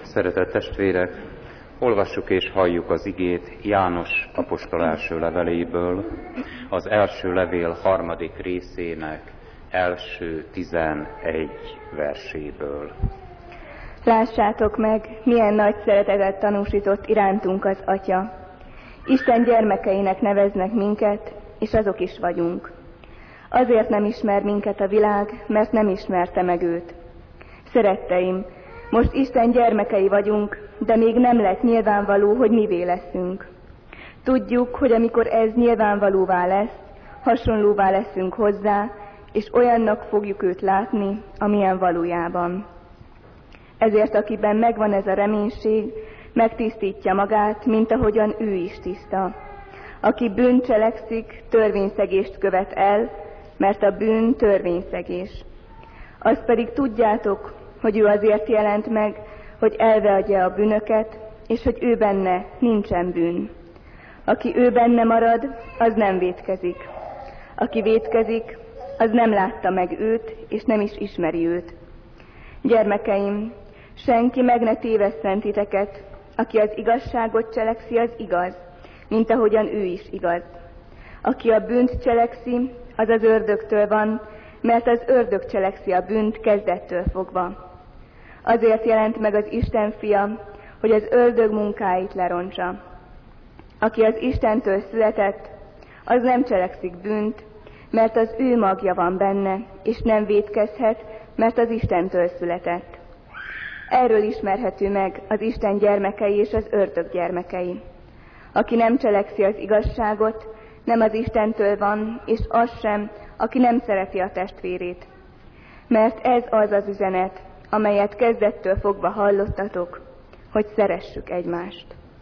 Szeretett testvérek, olvassuk és halljuk az igét János apostol első leveléből, az első levél 3. részének első 11 verséből. Lássátok meg, milyen nagy szeretetet tanúsított irántunk az Atya. Isten gyermekeinek neveznek minket, és azok is vagyunk. Azért nem ismer minket a világ, mert nem ismerte meg őt. Szeretteim, most Isten gyermekei vagyunk, de még nem lett nyilvánvaló, hogy mivé leszünk. Tudjuk, hogy amikor ez nyilvánvalóvá lesz, hasonlóvá leszünk hozzá, és olyannak fogjuk őt látni, amilyen valójában. Ezért akiben megvan ez a reménység, megtisztítja magát, mint ahogyan ő is tiszta. Aki bűnt cselekszik, törvényszegést követ el, mert a bűn törvényszegés. Azt pedig tudjátok, hogy ő azért jelent meg, hogy elveadja a bűnöket, és hogy ő benne nincsen bűn. Aki ő benne marad, az nem vétkezik. Aki vétkezik, az nem látta meg őt, és nem is ismeri őt. Gyermekeim, senki meg ne tévesszen titeket, aki az igazságot cselekszi, az igaz, mint ahogyan ő is igaz. Aki a bűnt cselekszi, az az ördögtől van, mert az ördög cselekszi a bűnt kezdettől fogva. Azért jelent meg az Isten fia, hogy az ördög munkáit lerontsa. Aki az Istentől született, az nem cselekszik bűnt, mert az ő magja van benne, és nem vétkezhet, mert az Istentől született. Erről ismerhető meg az Isten gyermekei és az ördög gyermekei. Aki nem cselekszi az igazságot, nem az Istentől van, és az sem, aki nem szereti a testvérét. Mert ez az az üzenet, amelyet kezdettől fogva hallottatok, hogy szeressük egymást.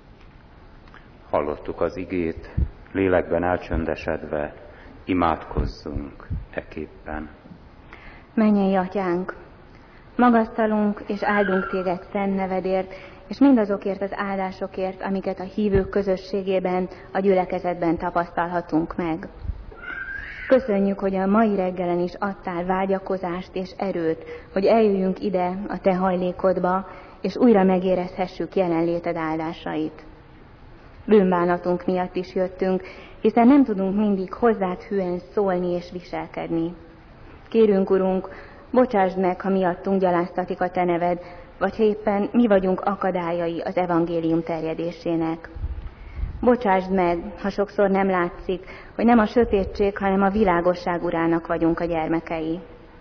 Hallottuk az igét, lélekben elcsöndesedve, imádkozzunk eképpen. Mennyei Atyánk, magasztalunk és áldunk Téged szent nevedért, és mindazokért az áldásokért, amiket a hívők közösségében, a gyülekezetben tapasztalhatunk meg. Köszönjük, hogy a mai reggelen is adtál vágyakozást és erőt, hogy eljöjjünk ide a Te hajlékodba, és újra megérezhessük jelenléted áldásait. Bűnbánatunk miatt is jöttünk, hiszen nem tudunk mindig hozzád hűen szólni és viselkedni. Kérünk, Urunk, bocsásd meg, ha miattunk gyaláztatik a Te neved, vagy ha éppen mi vagyunk akadályai az evangélium terjedésének. Bocsásd meg, ha sokszor nem látszik, hogy nem a sötétség, hanem a világosság urának vagyunk a gyermekei.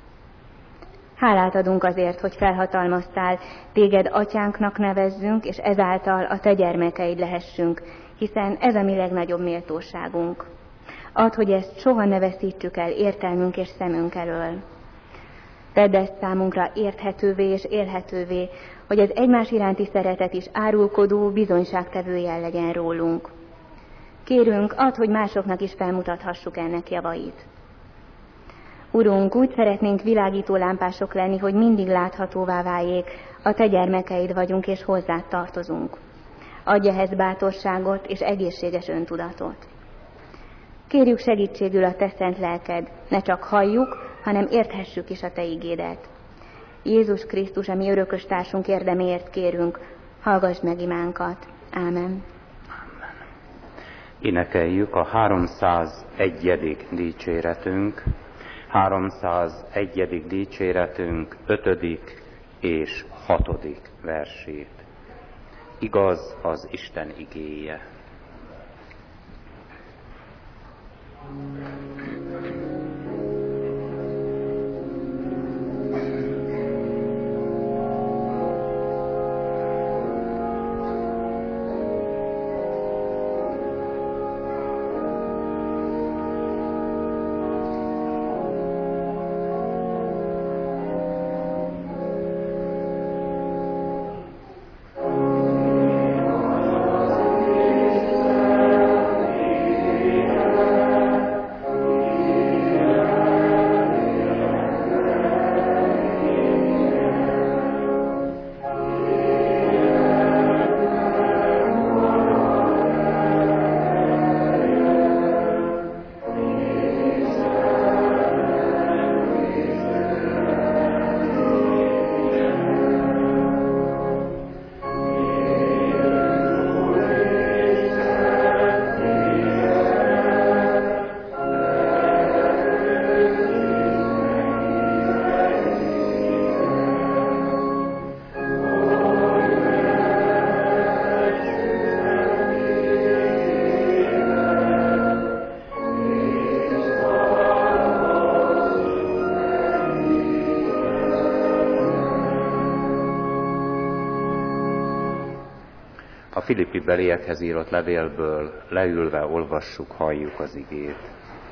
Hálát adunk azért, hogy felhatalmaztál, Téged Atyánknak nevezzünk, és ezáltal a Te gyermekeid lehessünk, hiszen ez a mi legnagyobb méltóságunk. Add, hogy ezt soha ne veszítsük el értelmünk és szemünk elől. Tedd ezt számunkra érthetővé és élhetővé, hogy az egymás iránti szeretet is árulkodó, bizonyságtevőjel legyen rólunk. Kérünk, add, hogy másoknak is felmutathassuk ennek javait. Urunk, úgy szeretnénk világító lámpások lenni, hogy mindig láthatóvá váljék, a Te gyermekeid vagyunk és hozzád tartozunk. Adj ehhez bátorságot és egészséges öntudatot. Kérjük segítségül a Te szent lelked, ne csak halljuk, hanem érthessük is a Te igédet. Jézus Krisztus, a mi örökös társunk érdeméért kérünk, hallgass meg imánkat. Ámen. Énekeljük a 301. dicséretünk, 301. dicséretünk 5. és 6. versét. Igaz az Isten igéje. A Filippi beliekhez írott levélből leülve olvassuk, halljuk az igét.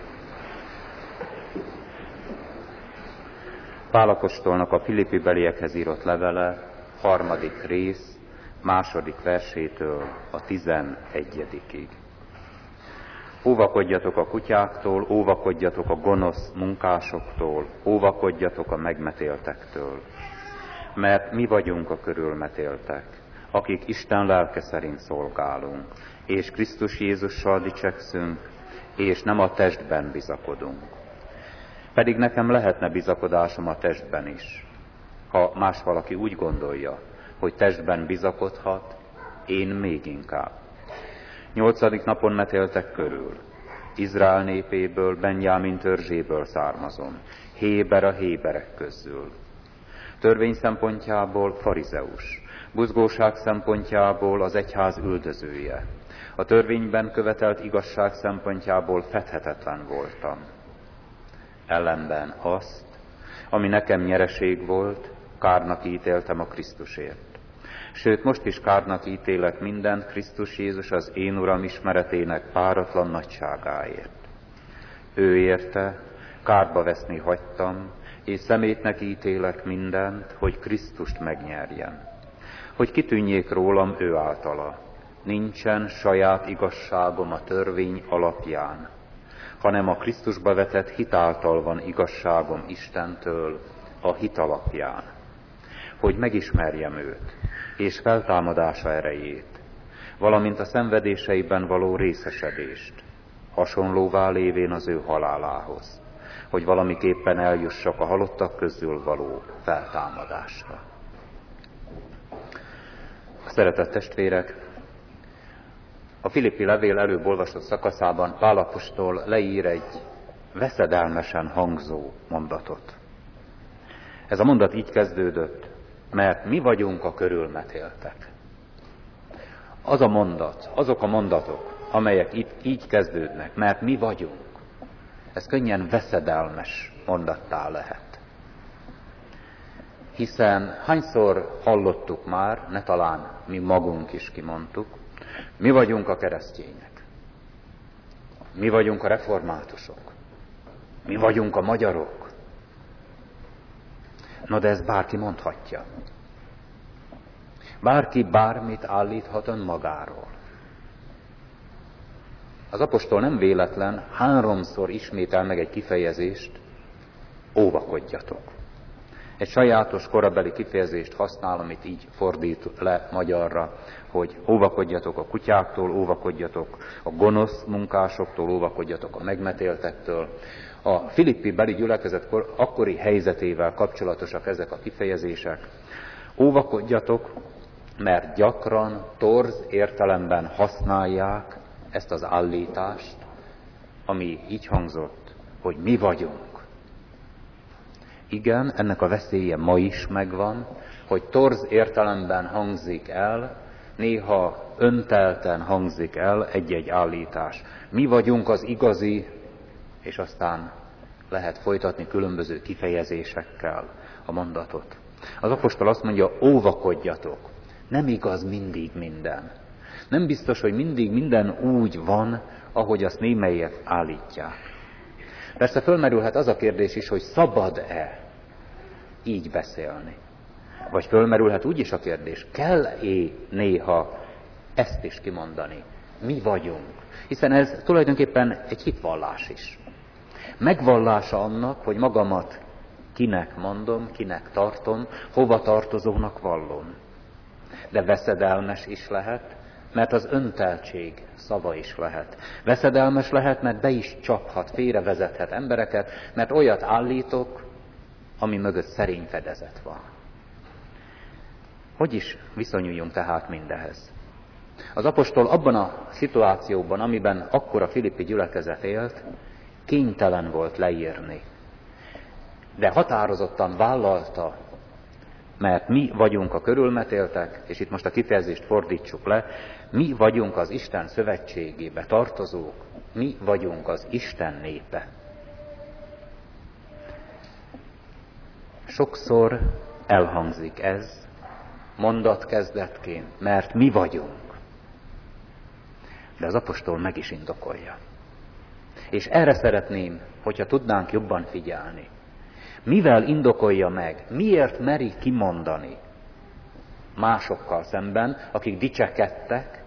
Pál apostolnak a Filippi beliekhez írott levele, 3. rész, 2. versétől a 11. Óvakodjatok a kutyáktól, óvakodjatok a gonosz munkásoktól, óvakodjatok a megmetéltektől. Mert mi vagyunk a körülmetéltek, akik Isten lelke szerint szolgálunk, és Krisztus Jézussal dicsekszünk, és nem a testben bizakodunk. Pedig nekem lehetne bizakodásom a testben is. Ha más valaki úgy gondolja, hogy testben bizakodhat, én még inkább. 8. napon metéltek körül. Izrael népéből, Benjámin törzséből származom, héber a héberek közül. Törvény szempontjából farizeus, buzgóság szempontjából az egyház üldözője. A törvényben követelt igazság szempontjából fedhetetlen voltam. Ellenben azt, ami nekem nyereség volt, kárnak ítéltem a Krisztusért. Sőt, most is kárnak ítélek mindent Krisztus Jézus az én Uram ismeretének páratlan nagyságáért. Ő érte, kárba veszni hagytam, és szemétnek ítélek mindent, hogy Krisztust megnyerjem. Hogy kitűnjék rólam ő általa. Nincsen saját igazságom a törvény alapján, hanem a Krisztusba vetett hit által van igazságom Istentől a hit alapján. Hogy megismerjem őt, és feltámadása erejét, valamint a szenvedéseiben való részesedést, hasonlóvá lévén az ő halálához, hogy valamiképpen eljussak a halottak közül való feltámadásra. Szeretett testvérek, a Filippi levél előbb olvasott szakaszában Pál apostol leír egy veszedelmesen hangzó mondatot. Ez a mondat így kezdődött, mert mi vagyunk a körülmetéltek. Az a mondat, azok a mondatok, amelyek itt így kezdődnek, mert mi vagyunk, ez könnyen veszedelmes mondattá lehet. Hiszen hányszor hallottuk már, ne talán mi magunk is kimondtuk, mi vagyunk a keresztények, mi vagyunk a reformátusok, mi vagyunk a magyarok. No, de ezt bárki mondhatja. Bárki bármit állíthat önmagáról. Az apostol nem véletlen 3-szor ismétel meg egy kifejezést, óvakodjatok. Egy sajátos korabeli kifejezést használ, amit így fordít le magyarra, hogy óvakodjatok a kutyáktól, óvakodjatok a gonosz munkásoktól, óvakodjatok a megmetéltektől. A Filippi beli gyülekezet akkori helyzetével kapcsolatosak ezek a kifejezések. Óvakodjatok, mert gyakran torz értelemben használják ezt az állítást, ami így hangzott, hogy mi vagyunk. Igen, ennek a veszélye ma is megvan, hogy torz értelemben hangzik el, néha öntelten hangzik el egy-egy állítás. Mi vagyunk az igazi, és aztán lehet folytatni különböző kifejezésekkel a mondatot. Az apostol azt mondja, óvakodjatok. Nem igaz mindig minden. Nem biztos, hogy mindig minden úgy van, ahogy azt némelyek állítják. Persze fölmerülhet az a kérdés is, hogy szabad-e így beszélni. Vagy fölmerülhet úgy is a kérdés, kell-e néha ezt is kimondani? Mi vagyunk. Hiszen ez tulajdonképpen egy hitvallás is. Megvallása annak, hogy magamat kinek mondom, kinek tartom, hova tartozónak vallom. De veszedelmes is lehet, mert az önteltség szava is lehet. Veszedelmes lehet, mert be is csaphat, félrevezethet embereket, mert olyat állítok, ami mögött szerény fedezet van. Hogy is viszonyuljunk tehát mindehez? Az apostol abban a szituációban, amiben akkor a filippi gyülekezet élt, kénytelen volt leírni. De határozottan vállalta, mert mi vagyunk a körülmetéltek, és itt most a kifejezést fordítsuk le, mi vagyunk az Isten szövetségébe tartozók, mi vagyunk az Isten népe. Sokszor elhangzik ez mondatkezdetként, mert mi vagyunk. De az apostol meg is indokolja. És erre szeretném, hogyha tudnánk jobban figyelni. Mivel indokolja meg, miért meri kimondani másokkal szemben, akik dicsekedtek,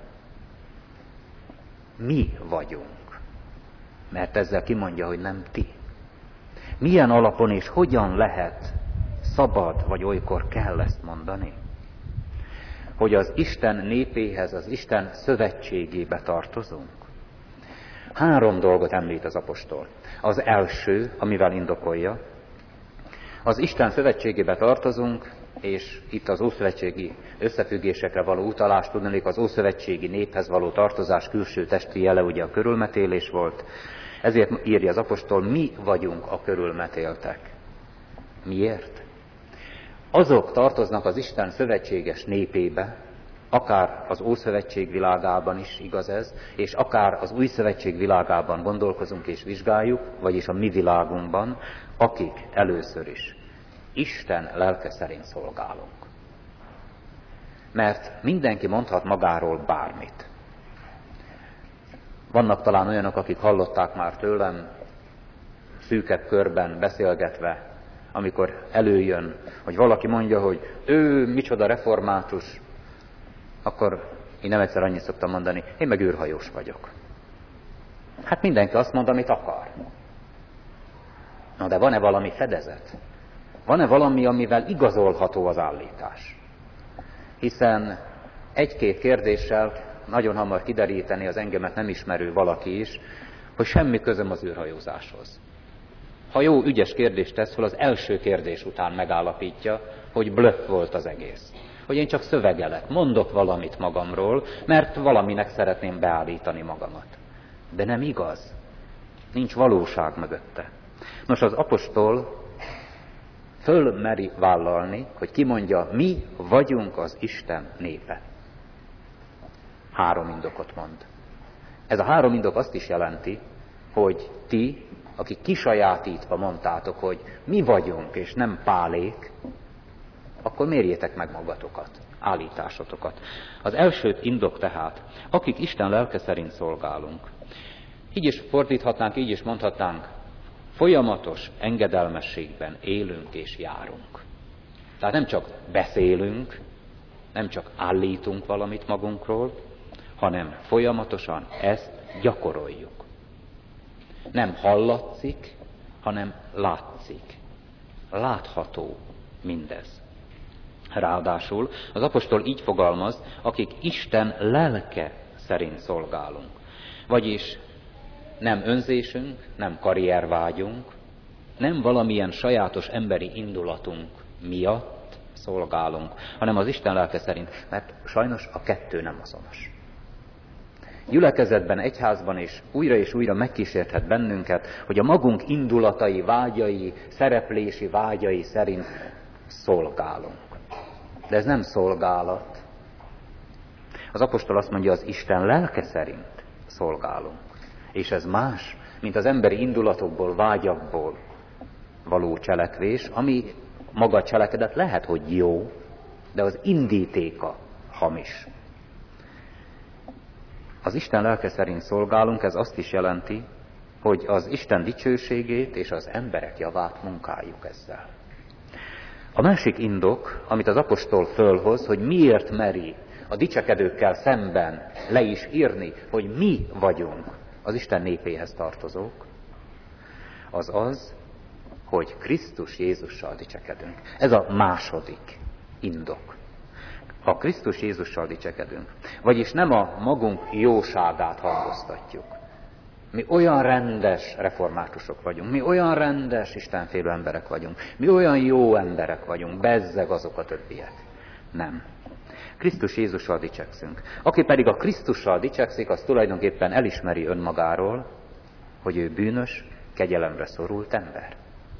mi vagyunk. Mert ezzel kimondja, hogy nem ti. Milyen alapon és hogyan lehet szabad, vagy olykor kell ezt mondani? Hogy az Isten népéhez, az Isten szövetségébe tartozunk. 3 dolgot említ az apostol. Az első, amivel indokolja, az Isten szövetségébe tartozunk, és itt az ószövetségi összefüggésekre való utalást tudnék, az ószövetségi néphez való tartozás külső testi jele ugye a körülmetélés volt. Ezért írja az apostol, mi vagyunk a körülmetéltek. Miért? Azok tartoznak az Isten szövetséges népébe, akár az Ószövetség világában is igaz ez, és akár az Új Szövetség világában gondolkozunk és vizsgáljuk, vagyis a mi világunkban, akik először is Isten lelke szerint szolgálunk. Mert mindenki mondhat magáról bármit. Vannak talán olyanok, akik hallották már tőlem, szűkebb körben beszélgetve, amikor előjön, hogy valaki mondja, hogy ő micsoda református, akkor én nem egyszer annyit szoktam mondani, én meg űrhajós vagyok. Hát mindenki azt mond, amit akar. Na de van-e valami fedezet? Van-e valami, amivel igazolható az állítás? Hiszen 1-2 kérdéssel nagyon hamar kideríteni az engemet nem ismerő valaki is, hogy semmi közöm az űrhajózáshoz. Ha jó, ügyes kérdést tesz fel, az első kérdés után megállapítja, hogy blöff volt az egész. Hogy én csak szövegelek, mondok valamit magamról, mert valaminek szeretném beállítani magamat. De nem igaz. Nincs valóság mögötte. Nos, az apostol fölmeri vállalni, hogy kimondja, mi vagyunk az Isten népe. 3 indokot mond. Ez a 3 indok azt is jelenti, hogy ti, akik kisajátítva mondtátok, hogy mi vagyunk és nem pálék, akkor mérjétek meg magatokat, állításotokat. Az első indok tehát, akik Isten lelke szerint szolgálunk. Így is fordíthatnánk, így is mondhatnánk, folyamatos engedelmességben élünk és járunk. Tehát nem csak beszélünk, nem csak állítunk valamit magunkról, hanem folyamatosan ezt gyakoroljuk. Nem hallatszik, hanem látszik. Látható mindez. Ráadásul az apostol így fogalmaz, akik Isten lelke szerint szolgálunk. Vagyis nem önzésünk, nem karriervágyunk, nem valamilyen sajátos emberi indulatunk miatt szolgálunk, hanem az Isten lelke szerint, mert sajnos a 2 nem azonos. Gyülekezetben, egyházban és újra megkísérthet bennünket, hogy a magunk indulatai, vágyai, szereplési vágyai szerint szolgálunk. De ez nem szolgálat. Az apostol azt mondja, az Isten lelke szerint szolgálunk. És ez más, mint az emberi indulatokból, vágyakból való cselekvés, ami maga cselekedet lehet, hogy jó, de az indítéka hamis. Az Isten lelke szerint szolgálunk, ez azt is jelenti, hogy az Isten dicsőségét és az emberek javát munkáljuk ezzel. A másik indok, amit az apostol fölhoz, hogy miért meri a dicsekedőkkel szemben le is írni, hogy mi vagyunk az Isten népéhez tartozók, az az, hogy Krisztus Jézussal dicsekedünk. Ez a második indok. Ha Krisztus Jézussal dicsekedünk, vagyis nem a magunk jóságát hangoztatjuk. Mi olyan rendes reformátusok vagyunk, mi olyan rendes istenfélő emberek vagyunk, mi olyan jó emberek vagyunk, bezzeg azok a többiek. Nem. Krisztus Jézussal dicsekszünk. Aki pedig a Krisztussal dicsekszik, az tulajdonképpen elismeri önmagáról, hogy ő bűnös, kegyelemre szorult ember.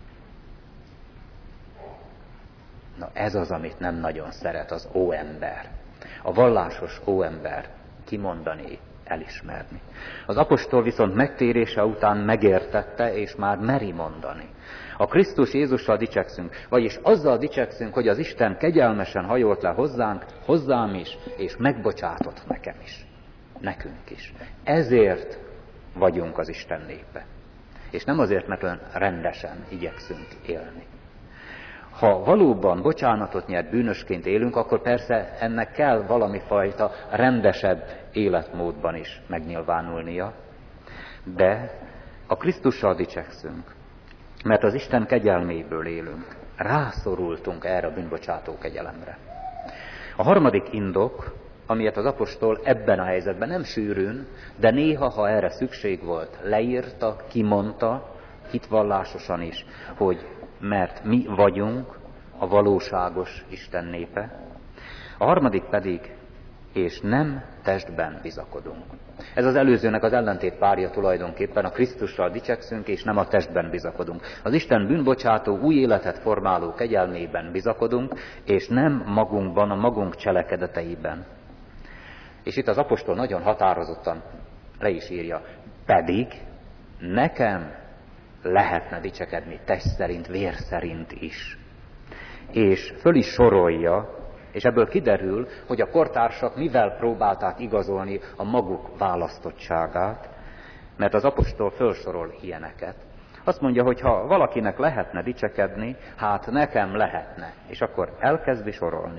Na ez az, amit nem nagyon szeret az óember. A vallásos óember kimondani, elismerni. Az apostol viszont megtérése után megértette, és már meri mondani. A Krisztus Jézussal dicsekszünk, vagyis azzal dicsekszünk, hogy az Isten kegyelmesen hajolt le hozzánk, hozzám is, és megbocsátott nekem is. Nekünk is. Ezért vagyunk az Isten népe. És nem azért, mert olyan rendesen igyekszünk élni. Ha valóban bocsánatot nyert bűnösként élünk, akkor persze ennek kell valami fajta rendesebb életmódban is megnyilvánulnia. De a Krisztussal dicsekszünk, mert az Isten kegyelméből élünk. Rászorultunk erre a bűnbocsátó kegyelemre. A harmadik indok, amilyet az apostol ebben a helyzetben nem sűrűn, de néha, ha erre szükség volt, leírta, kimondta, hitvallásosan is, hogy mert mi vagyunk a valóságos Isten népe. A harmadik pedig, és nem testben bizakodunk. Ez az előzőnek az ellentét párja tulajdonképpen, a Krisztussal dicsekszünk, és nem a testben bizakodunk. Az Isten bűnbocsátó, új életet formáló kegyelmében bizakodunk, és nem magunkban, a magunk cselekedeteiben. És itt az apostol nagyon határozottan le is írja, pedig nekem lehetne dicsekedni test szerint, vér szerint is. És föl is sorolja, és ebből kiderül, hogy a kortársak mivel próbálták igazolni a maguk választottságát, mert az apostol felsorol ilyeneket. Azt mondja, hogy ha valakinek lehetne dicsekedni, hát nekem lehetne. És akkor elkezdi sorolni.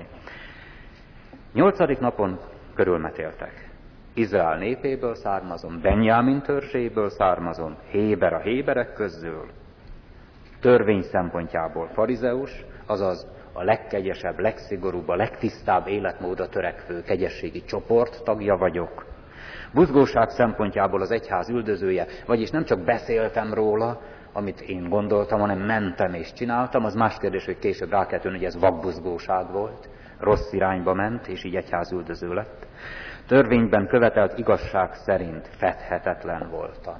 8. napon körülmetéltek. Izrael népéből származom, Benjámin törzséből származom, Héber a héberek közül. Törvény szempontjából farizeus, azaz a legkegyesebb, legszigorúbb, a legtisztább életmódra törekvő kegyességi csoport tagja vagyok. Buzgóság szempontjából az egyház üldözője, vagyis nem csak beszéltem róla, amit én gondoltam, hanem mentem és csináltam, az más kérdés, hogy később rá kell tűnni, hogy ez vakbuzgóság volt, rossz irányba ment, és így egyház üldöző lett. Törvényben követelt igazság szerint fedhetetlen voltam.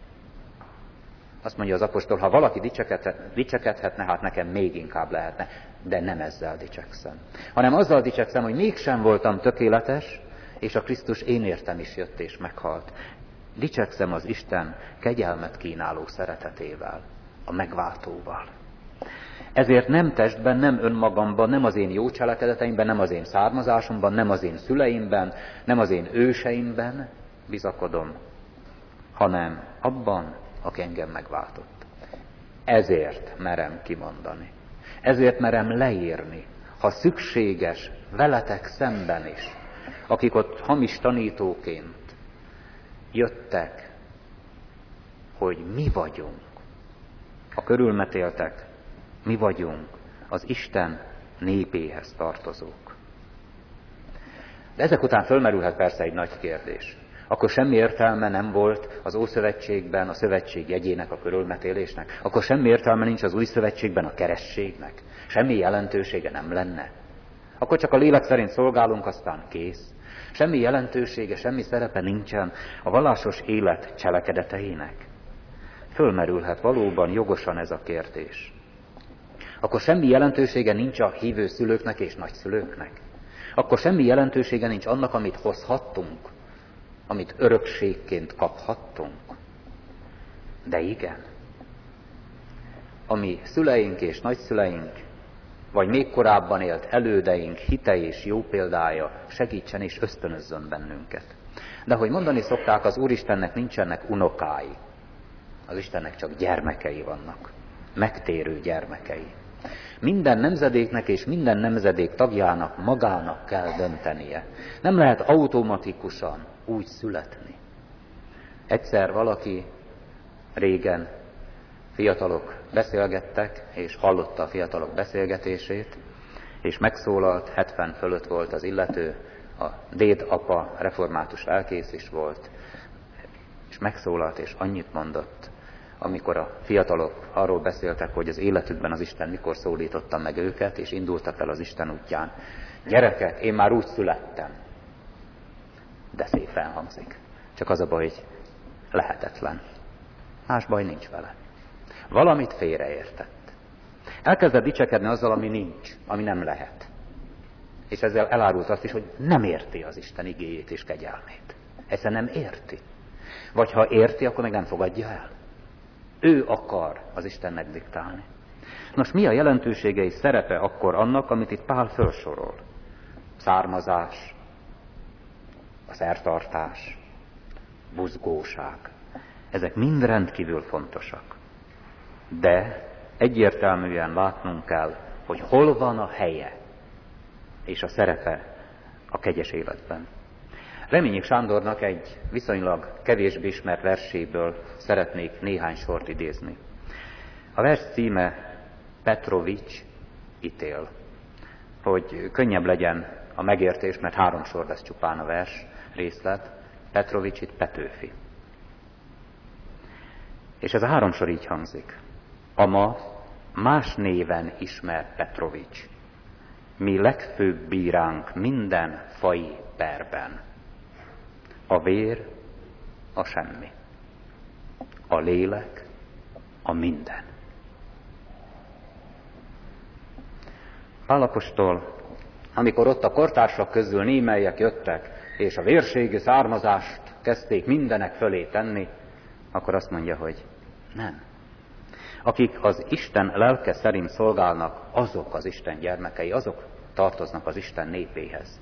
Azt mondja az apostol, ha valaki dicsekedhetne, hát nekem még inkább lehetne, de nem ezzel dicsekszem. Hanem azzal dicsekszem, hogy mégsem voltam tökéletes, és a Krisztus én értem is jött és meghalt. Dicsekszem az Isten kegyelmet kínáló szeretetével, a megváltóval. Ezért nem testben, nem önmagamban, nem az én jó cselekedeteimben, nem az én származásomban, nem az én szüleimben, nem az én őseimben bizakodom, hanem abban, aki engem megváltott. Ezért merem kimondani. Ezért merem leírni, ha szükséges, veletek szemben is, akik ott hamis tanítóként jöttek, hogy mi vagyunk, a körülmetéltek, mi vagyunk az Isten népéhez tartozók. De ezek után fölmerülhet persze egy nagy kérdés. Akkor semmi értelme nem volt az Ószövetségben a szövetség jegyének, a körülmetélésnek? Akkor semmi értelme nincs az Új Szövetségben a kerességnek? Semmi jelentősége nem lenne? Akkor csak a lélek szerint szolgálunk, aztán kész? Semmi jelentősége, semmi szerepe nincsen a vallásos élet cselekedeteinek? Fölmerülhet valóban jogosan ez a kérdés. Akkor semmi jelentősége nincs a hívő szülőknek és nagyszülőknek? Akkor semmi jelentősége nincs annak, amit hozhattunk, amit örökségként kaphattunk? De igen. Ami szüleink és nagyszüleink, vagy még korábban élt elődeink hite és jó példája segítsen és ösztönözzön bennünket. De ahogy mondani szokták, az Úristennek nincsenek unokái. Az Istennek csak gyermekei vannak. Megtérő gyermekei. Minden nemzedéknek és minden nemzedék tagjának magának kell döntenie. Nem lehet automatikusan úgy születni. Egyszer valaki régen fiatalok beszélgettek, és hallotta a fiatalok beszélgetését, és megszólalt, 70 fölött volt az illető, a dédapa református lelkész is volt, és megszólalt, és annyit mondott, amikor a fiatalok arról beszéltek, hogy az életükben az Isten mikor szólította meg őket, és indultak el az Isten útján. Gyerekek, én már úgy születtem. De szépen hangzik. Csak az a baj, hogy lehetetlen. Más baj nincs vele. Valamit félreértett. Elkezdett dicsekedni azzal, ami nincs, ami nem lehet. És ezzel elárult azt is, hogy nem érti az Isten igéjét és kegyelmét. Egyszerűen nem érti. Vagy ha érti, akkor meg nem fogadja el. Ő akar az Istennek diktálni. Nos, mi a jelentősége és szerepe akkor annak, amit itt Pál felsorol? Származás, a szertartás, buzgóság. Ezek mind rendkívül fontosak. De egyértelműen látnunk kell, hogy hol van a helye és a szerepe a kegyes életben. Reményik Sándornak egy viszonylag kevésbé ismert verséből szeretnék néhány sort idézni. A vers címe Petrovics ítél. Hogy könnyebb legyen a megértés, mert 3 sor lesz csupán a vers részlet. Petrovics itt Petőfi. És ez a 3 sor így hangzik. A ma más néven ismert Petrovics, mi legfőbb bíránk minden faji perben. A vér, a semmi. A lélek, a minden. Pál apostol, amikor ott a kortársak közül némelyek jöttek, és a vérségi származást kezdték mindenek fölé tenni, akkor azt mondja, hogy nem. Akik az Isten lelke szerint szolgálnak, azok az Isten gyermekei, azok tartoznak az Isten népéhez.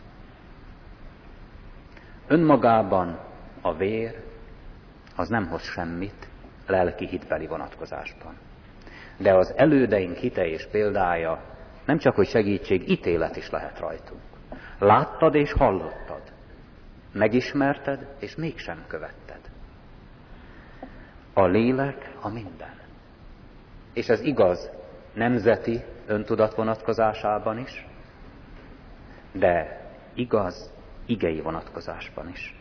Önmagában a vér az nem hoz semmit lelki hitbeli vonatkozásban. De az elődeink hite és példája nem csak hogy segítség, ítélet is lehet rajtunk. Láttad és hallottad, megismerted és mégsem követted. A lélek a minden. És ez igaz nemzeti öntudat vonatkozásában is, de igaz igei vonatkozásban is.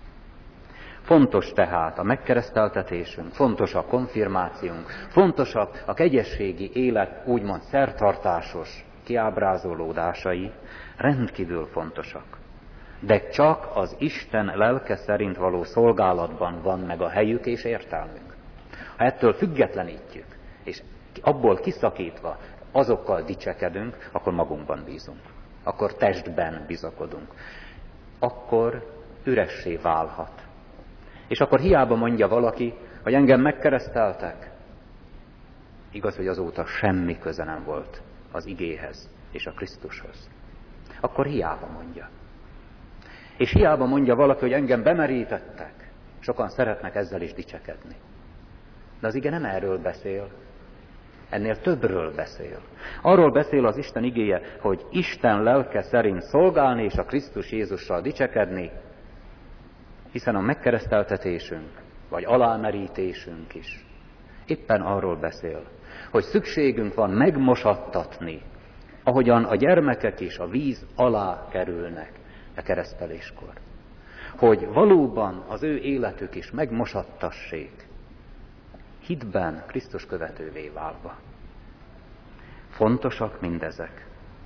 Fontos tehát a megkereszteltetésünk, fontos a konfirmációnk, fontosak a kegyességi élet úgymond szertartásos kiábrázolódásai, rendkívül fontosak. De csak az Isten lelke szerint való szolgálatban van meg a helyük és értelmünk. Ha ettől függetlenítjük, és abból kiszakítva azokkal dicsekedünk, akkor magunkban bízunk. Akkor testben bizakodunk. Akkor üressé válhat. És akkor hiába mondja valaki, hogy engem megkereszteltek. Igaz, hogy azóta semmi köze nem volt az igéhez és a Krisztushoz. Akkor hiába mondja. És hiába mondja valaki, hogy engem bemerítettek. Sokan szeretnek ezzel is dicsekedni. De az ige nem erről beszél. Ennél többről beszél. Arról beszél az Isten igéje, hogy Isten lelke szerint szolgálni és a Krisztus Jézussal dicsekedni, hiszen a megkereszteltetésünk, vagy alámerítésünk is éppen arról beszél, hogy szükségünk van megmosattatni, ahogyan a gyermekek is a víz alá kerülnek a kereszteléskor. Hogy valóban az ő életük is megmosattassék, hitben Krisztus követővé válva. Fontosak mindezek.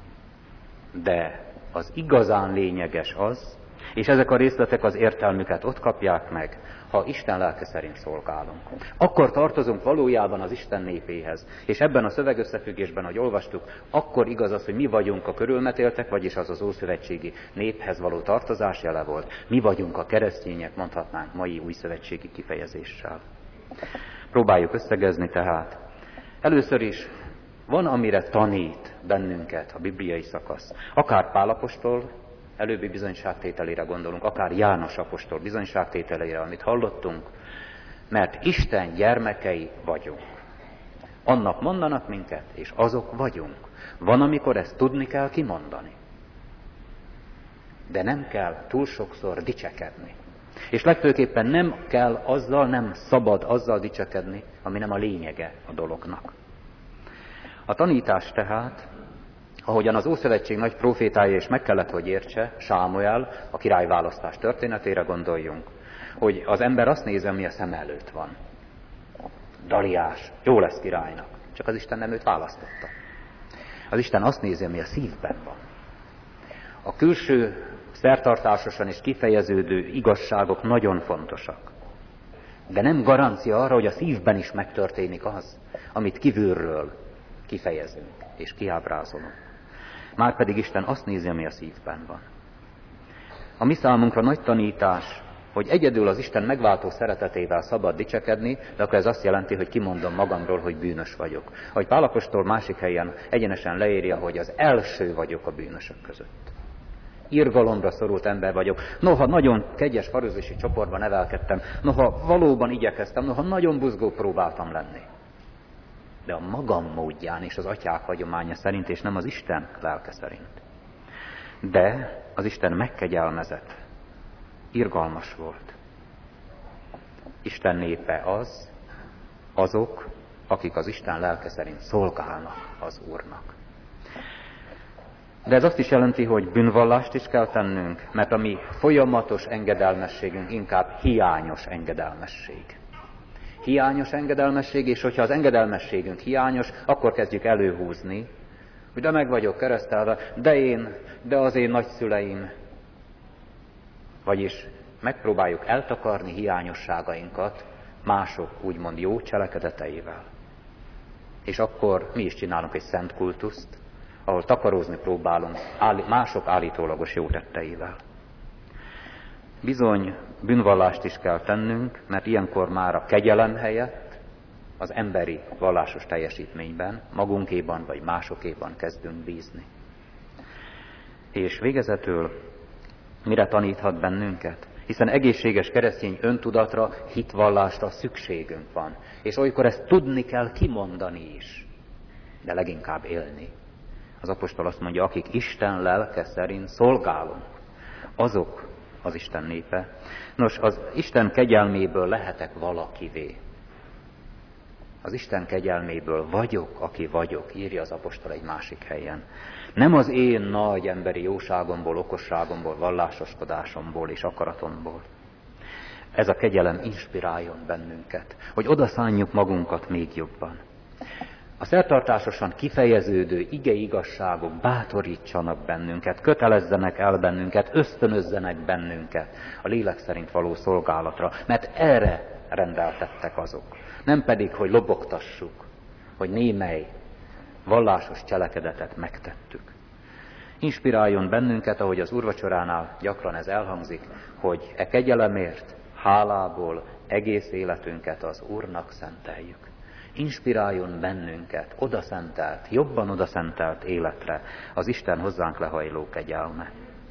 De az igazán lényeges az, és ezek a részletek az értelmüket ott kapják meg, ha Isten lelke szerint szolgálunk. Akkor tartozunk valójában az Isten népéhez. És ebben a szövegösszefüggésben, ahogy olvastuk, akkor igaz az, hogy mi vagyunk a körülmetéltek, vagyis az az ószövetségi néphez való tartozás jele volt. Mi vagyunk a keresztények, mondhatnánk mai újszövetségi kifejezéssel. Próbáljuk összegezni tehát. Először is van, amire tanít bennünket a bibliai szakasz. Akár Pál apostol előbbi bizonyságtételére gondolunk, akár János apostol bizonyságtételére, amit hallottunk, mert Isten gyermekei vagyunk. Annak mondanak minket, és azok vagyunk. Van, amikor ezt tudni kell kimondani. De nem kell túl sokszor dicsekedni. És legfőképpen nem szabad azzal dicsekedni, ami nem a lényege a dolognak. A tanítás tehát, ahogyan az Ószövetség nagy prófétája is meg kellett, hogy értse, Sámuel, a királyválasztás történetére gondoljunk, hogy az ember azt nézi, ami a szem előtt van. Daliás, jó lesz királynak, csak az Isten nem őt választotta. Az Isten azt nézi, ami a szívben van. A külső szertartásosan is kifejeződő igazságok nagyon fontosak. De nem garancia arra, hogy a szívben is megtörténik az, amit kívülről kifejezünk és kiábrázolunk. Márpedig Isten azt nézi, ami a szívben van. A mi számunkra nagy tanítás, hogy egyedül az Isten megváltó szeretetével szabad dicsekedni, de akkor ez azt jelenti, hogy kimondom magamról, hogy bűnös vagyok. Ahogy Pál apostol másik helyen egyenesen leírja, hogy az első vagyok a bűnösök között. Irgalomra szorult ember vagyok. Noha nagyon kegyes farizeusi csoportban nevelkedtem, noha valóban igyekeztem, noha nagyon buzgó próbáltam lenni. De a magam módján és az atyák hagyománya szerint, és nem az Isten lelke szerint. De az Isten megkegyelmezett, irgalmas volt. Isten népe azok, akik az Isten lelke szerint szolgálnak az Úrnak. De ez azt is jelenti, hogy bűnvallást is kell tennünk, mert a mi folyamatos engedelmességünk inkább hiányos engedelmesség. Hiányos engedelmesség, és hogyha az engedelmességünk hiányos, akkor kezdjük előhúzni, hogy de meg vagyok keresztelve, de az én nagyszüleim. Vagyis megpróbáljuk eltakarni hiányosságainkat mások úgymond jó cselekedeteivel. És akkor mi is csinálunk egy szent kultuszt, ahol takarózni próbálunk mások állítólagos jó tetteivel. Bizony bűnvallást is kell tennünk, mert ilyenkor már a kegyelem helyett az emberi vallásos teljesítményben, magunkéban vagy másokéban kezdünk bízni. És végezetül mire taníthat bennünket? Hiszen egészséges keresztény öntudatra, hitvallásra szükségünk van. És olykor ezt tudni kell kimondani is, de leginkább élni. Az apostol azt mondja, akik Isten lelke szerint szolgálunk, azok az Isten népe. Nos, az Isten kegyelméből lehetek valakivé. Az Isten kegyelméből vagyok, aki vagyok, írja az apostol egy másik helyen. Nem az én nagy emberi jóságomból, okosságomból, vallásoskodásomból és akaratomból. Ez a kegyelem inspiráljon bennünket, hogy odaszánjuk magunkat még jobban. A szertartásosan kifejeződő ige-igazságok bátorítsanak bennünket, kötelezzenek el bennünket, ösztönözzenek bennünket a lélek szerint való szolgálatra, mert erre rendeltettek azok. Nem pedig, hogy lobogtassuk, hogy némely vallásos cselekedetet megtettük. Inspiráljon bennünket, ahogy az úrvacsoránál gyakran ez elhangzik, hogy e kegyelemért, hálából egész életünket az Úrnak szenteljük. Inspiráljon bennünket odaszentelt, jobban odaszentelt életre az Isten hozzánk lehajló kegyelme.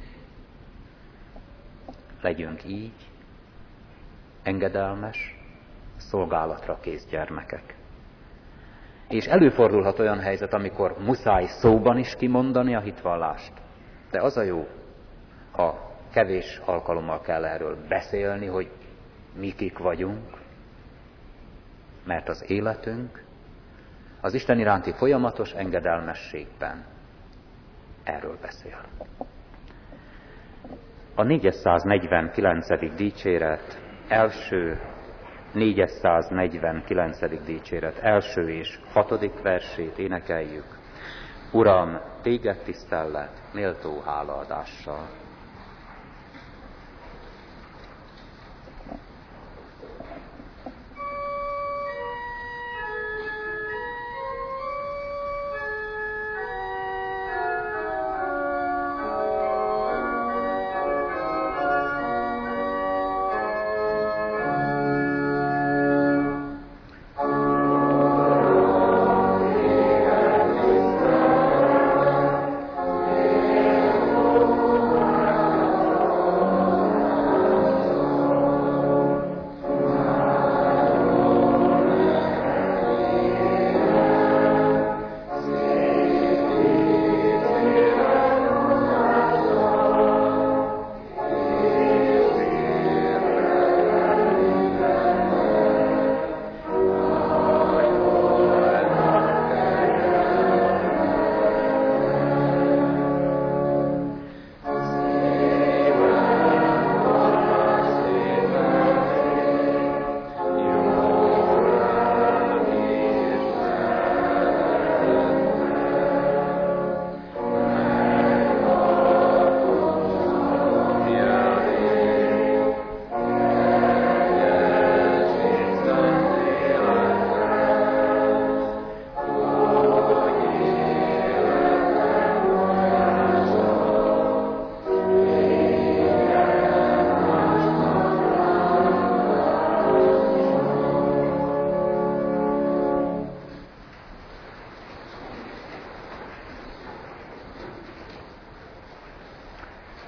Legyünk így engedelmes, szolgálatra kész gyermekek. És előfordulhat olyan helyzet, amikor muszáj szóban is kimondani a hitvallást. De az a jó, ha kevés alkalommal kell erről beszélni, hogy mi kik vagyunk, mert az életünk az Isten iránti folyamatos engedelmességben erről beszél. A 449. dicséret első 449. dicséret első és 6. versét énekeljük. Uram, téged tisztellek méltó hálaadással.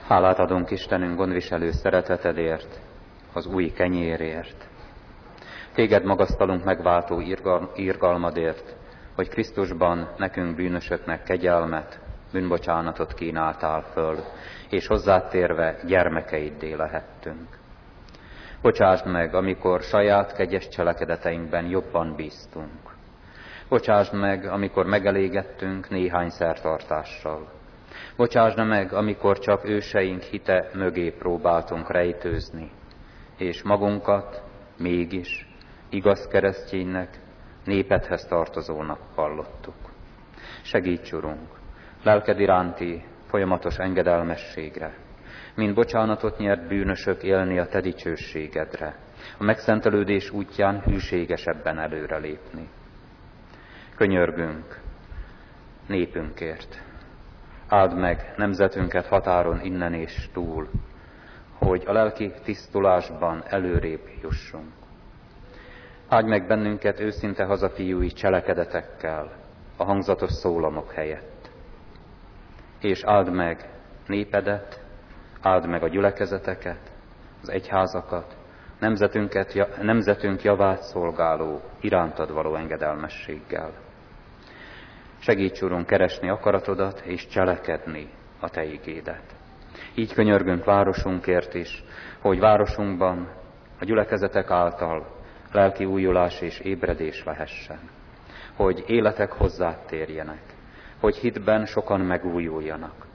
Hálát adunk Istenünk gondviselő szeretetedért, az új kenyérért. Téged magasztalunk megváltó irgalmadért, hogy Krisztusban nekünk bűnösöknek kegyelmet, bűnbocsánatot kínáltál föl, és hozzátérve gyermekeiddé lehettünk. Bocsásd meg, amikor saját kegyes cselekedeteinkben jobban bíztunk. Bocsásd meg, amikor megelégettünk néhány szertartással. Bocsásd meg, amikor csak őseink hite mögé próbáltunk rejtőzni, és magunkat mégis igaz kereszténynek, népedhez tartozónak vallottuk. Segíts, Urunk, lelked iránti folyamatos engedelmességre, mint bocsánatot nyert bűnösök élni a te dicsőségedre, a megszentelődés útján hűségesebben előrelépni. Könyörgünk népünkért, áld meg nemzetünket határon innen és túl, hogy a lelki tisztulásban előrébb jussunk. Áldj meg bennünket őszinte hazafiúi cselekedetekkel, a hangzatos szólamok helyett. És áld meg népedet, áld meg a gyülekezeteket, az egyházakat, nemzetünk javát szolgáló, irántad való engedelmességgel. Segíts, Urunk, keresni akaratodat és cselekedni a te igédet. Így könyörgünk városunkért is, hogy városunkban a gyülekezetek által lelki újulás és ébredés lehessen, hogy életek hozzád térjenek, hogy hitben sokan megújuljanak.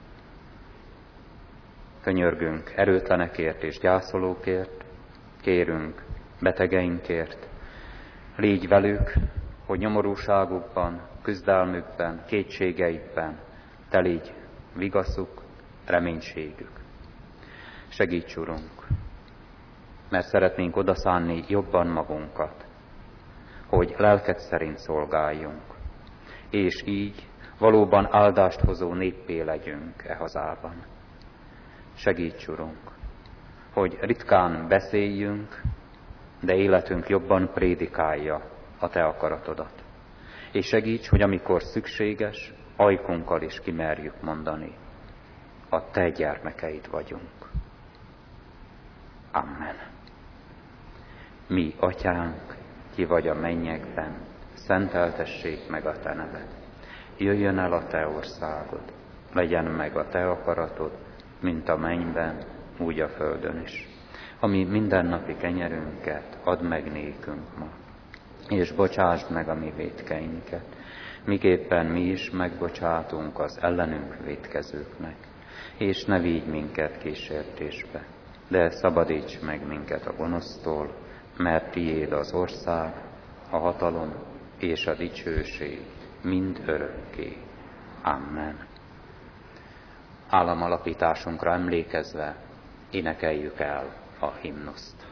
Könyörgünk erőtlenekért és gyászolókért, kérünk betegeinkért, légy velük, hogy nyomorúságukban, küzdelmükben, kétségeikben te légy vigaszuk, reménységük. Segíts, Urunk, mert szeretnénk odaszánni jobban magunkat, hogy lelked szerint szolgáljunk, és így valóban áldást hozó néppé legyünk e hazában. Segíts, Urunk, hogy ritkán beszéljünk, de életünk jobban prédikálja a te akaratodat. És segíts, hogy amikor szükséges, ajkunkkal is kimerjük mondani, a te gyermekeid vagyunk. Amen. Mi, Atyánk, ki vagy a mennyekben, szenteltessék meg a te neved. Jöjjön el a te országod, legyen meg a te akaratod, mint a mennyben, úgy a földön is. Ami mindennapi kenyerünket add meg nékünk ma, és bocsásd meg a mi vétkeinket, miképpen mi is megbocsátunk az ellenünk vétkezőknek. És ne vigy minket kísértésbe, de szabadíts meg minket a gonosztól, mert tiéd az ország, a hatalom és a dicsőség mind örökké. Amen. Államalapításunkra emlékezve énekeljük el a himnuszt.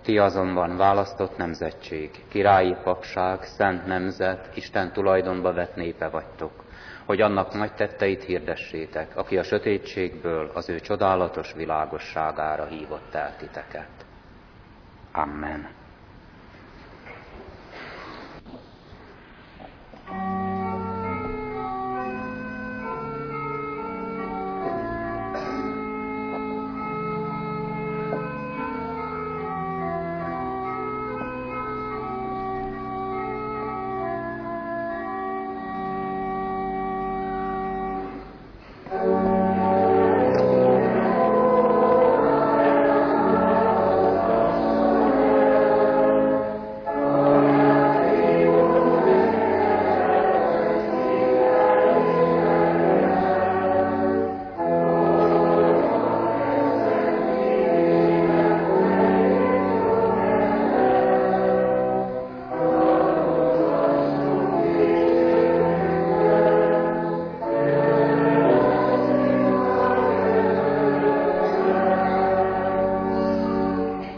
Ti azonban választott nemzetség, királyi papság, szent nemzet, Isten tulajdonba vett népe vagytok, hogy annak nagy tetteit hirdessétek, aki a sötétségből az ő csodálatos világosságára hívott el titeket. Amen.